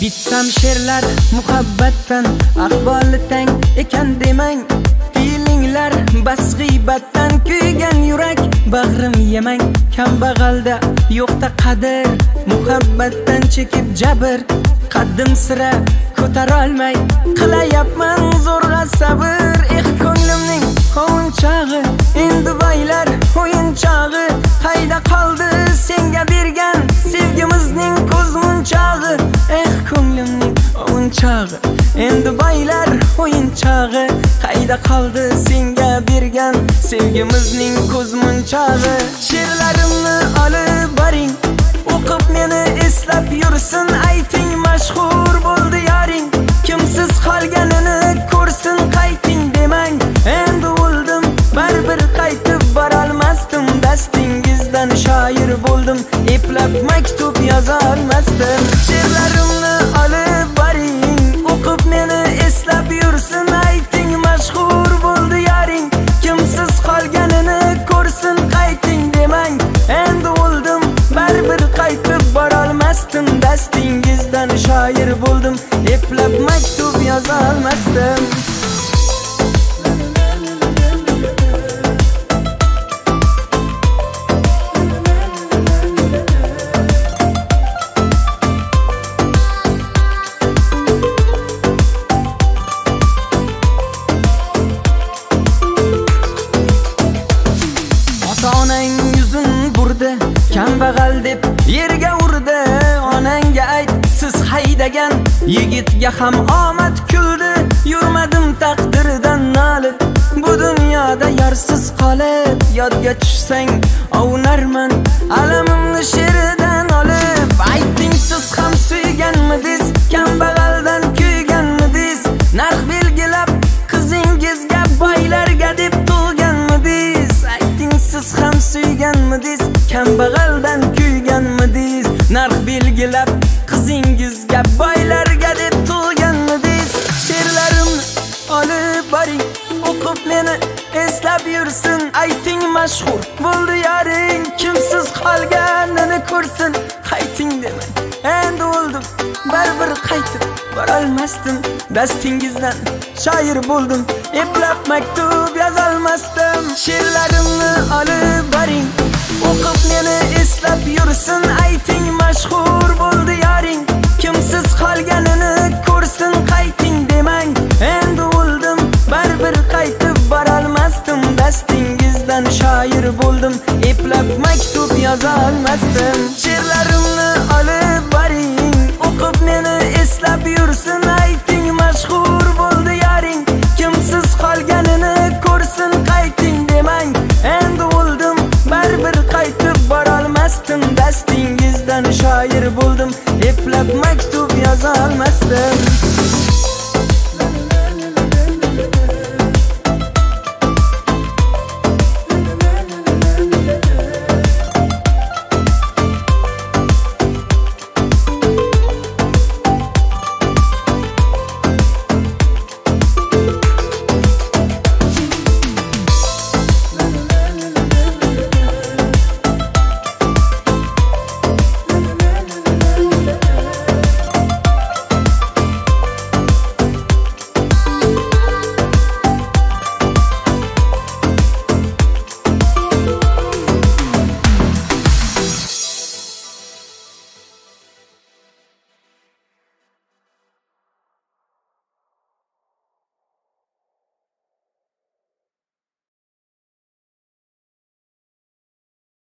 Bitsam she'rlar muhabbatdan, ahvoli tang ekan demang. Feelinglar bas g'iybatdan, kuygan yurak bag'rim yemang. Kambag'alda yo'qda qadr, muhabbatdan chekib jabr. Qaddim sira ko'tarolmay qilayapman zo'rg'a sabr. Ko'nglimning qovunchog'i endi baylar o'yinchog'i. Qayda qoldi senga bergan sevgimizning ko'zmunchog'i? Ko'nglimning qovunchog'i endi baylar o'yinchog'i. Qayda qoldi senga bergan sevgimizning ko'zmunchog'i? She'rlarimni olib boring, o'qib meni eslab yursin. Ayting mashhur bo'ldi yoring, kimsiz qolganini ko'rsin. Qayting demang, endi o'ldim, baribir qaytib borolmasdim. Dastingizdan shoir bo'ldim, eplab maktub yoza olmasdim. She'rlarimni olib boring, o'qib meni eslab yursin. Ayting mashhur bo'ldi yoring, kimsiz qolganini ko'rsin. Qayting demang, endi o'ldim, baribir qaytib borolmasdim. Dastingizdan shoir bo'ldim, eplab maktub yoza olmasdim. Onang yuzin burdi, kambag'al deb yerga urdi. Onangga ayt, siz haydagan yigitga ham omad kuldi. Yurmadim taqdirdan nolib, bu dunyoda yorsiz qolib. Yodga tushsang ovunarman alamimni she'rdan olib. Ayting, siz ham suyganmidingiz, kambag'aldan kuyganmidingiz? Narx belgilab qizingizga boylarga deb tug'ganmidingiz? Ayting, siz ham suyganmidingiz, kambag'aldan kuyganmidingiz? Narx belgilab qizingizga boylarga deb tug'ganmidingiz? She'rlarimni olib boring, o'qib meni eslab yursin. Ayting mashhur bo'ldi yoring, kimsiz qolganini ko'rsin. Qayting demang, endi o'ldim, baribir qaytib borolmasdim. Dastingizdan shoir bo'ldim, eplab maktub yozolmasdim. She'rlarimni olib boring, o'qib meni eslab yursin. Ayting mashhur bo'ldi yoring, kimsiz qolganini ko'rsin. Qayting demang, endi o'ldim, baribir qaytib borolmasdim. Dastingizdan shoir bo'ldim, eplab maktub yoza olmasdim. She'rlarimni olib boring, o'qib meni eslab yursin. Ayting mashhur bo'ldi yoring, kimsiz qolganini ko'rsin. Qayting demang, endi o'ldim, baribir qaytib borolmasdim. Dastingizdan shoir bo'ldim, eplab maktub yoza olmasdim.